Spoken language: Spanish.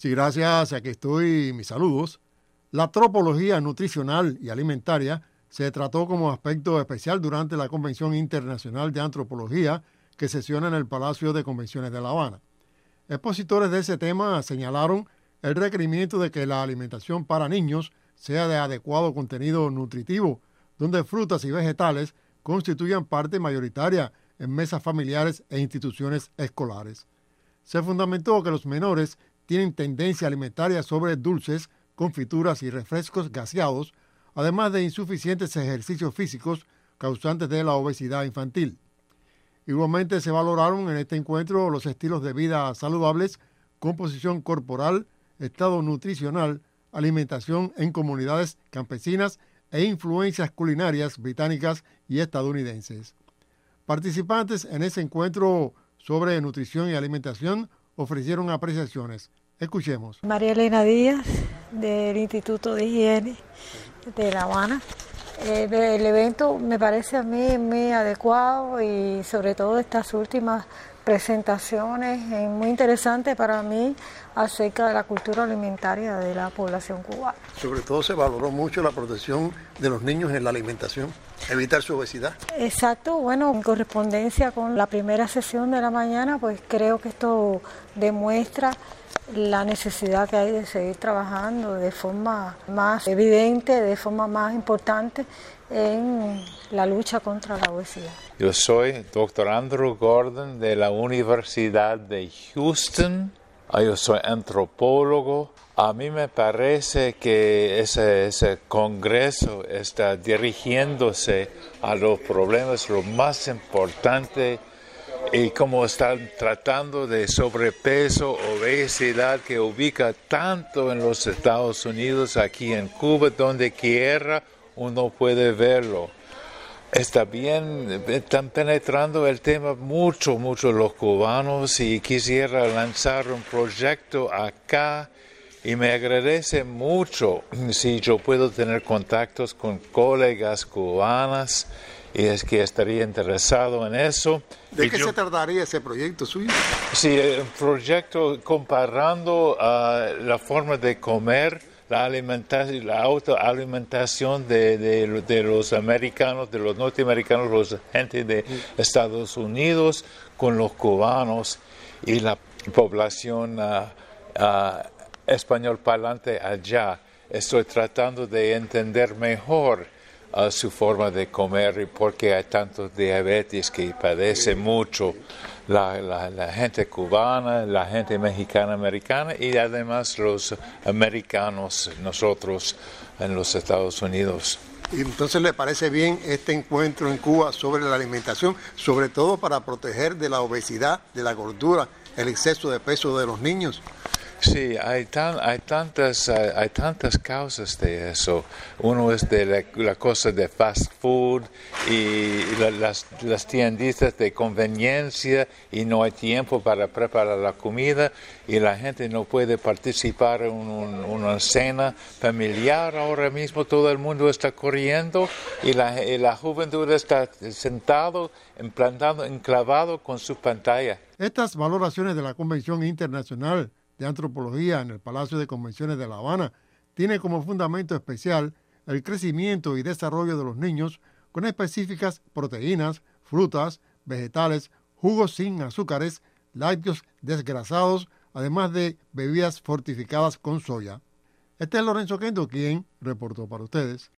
Sí, gracias. Aquí estoy. Mis saludos. La tropología nutricional y alimentaria se trató como aspecto especial durante la Convención Internacional de Antropología que sesiona en el Palacio de Convenciones de La Habana. Expositores de ese tema señalaron el requerimiento de que la alimentación para niños sea de adecuado contenido nutritivo, donde frutas y vegetales constituyan parte mayoritaria en mesas familiares e instituciones escolares. Se fundamentó que los menores tienen tendencia alimentaria sobre dulces, confituras y refrescos gaseados, además de insuficientes ejercicios físicos causantes de la obesidad infantil. Igualmente se valoraron en este encuentro los estilos de vida saludables, composición corporal, estado nutricional, alimentación en comunidades campesinas e influencias culinarias británicas y estadounidenses. Participantes en ese encuentro sobre nutrición y alimentación ofrecieron apreciaciones. Escuchemos. María Elena Díaz, del Instituto de Higiene de La Habana. El evento me parece a mí muy adecuado y sobre todo estas últimas presentaciones muy interesantes para mí acerca de la cultura alimentaria de la población cubana. Sobre todo se valoró mucho la protección de los niños en la alimentación, evitar su obesidad. Exacto, bueno, en correspondencia con la primera sesión de la mañana, pues creo que esto demuestra la necesidad que hay de seguir trabajando de forma más evidente, de forma más importante en la lucha contra la obesidad. Yo soy Dr. Andrew Gordon de la Universidad de Houston. Yo soy antropólogo. A mí me parece que ese congreso está dirigiéndose a los problemas lo más importante y como están tratando de sobrepeso, obesidad que ubica tanto en los Estados Unidos, aquí en Cuba, donde quiera uno puede verlo. Están penetrando el tema mucho los cubanos y quisiera lanzar un proyecto acá y me agradece mucho si yo puedo tener contactos con colegas cubanas y es que estaría interesado en eso. ¿De qué se trataría ese proyecto suyo? Sí, un proyecto comparando la forma de comer, la autoalimentación de los americanos, de los norteamericanos, la gente de Estados Unidos con los cubanos y la población español parlante allá. Estoy tratando de entender mejor su forma de comer y por qué hay tantos diabetes que padece mucho la gente cubana, la gente mexicana-americana y además los americanos, nosotros en los Estados Unidos. ¿Y entonces le parece bien este encuentro en Cuba sobre la alimentación, sobre todo para proteger de la obesidad, de la gordura, el exceso de peso de los niños? Sí, hay tantas causas de eso. Uno es de la cosa de fast food y las tienditas de conveniencia y no hay tiempo para preparar la comida y la gente no puede participar en una cena familiar. Ahora mismo todo el mundo está corriendo y la juventud está sentado, enclavado con su pantalla. Estas valoraciones de la Convención Internacional de Antropología en el Palacio de Convenciones de La Habana tiene como fundamento especial el crecimiento y desarrollo de los niños con específicas proteínas, frutas, vegetales, jugos sin azúcares, lácteos desgrasados, además de bebidas fortificadas con soya. Este es Lorenzo Kendo, quien reportó para ustedes.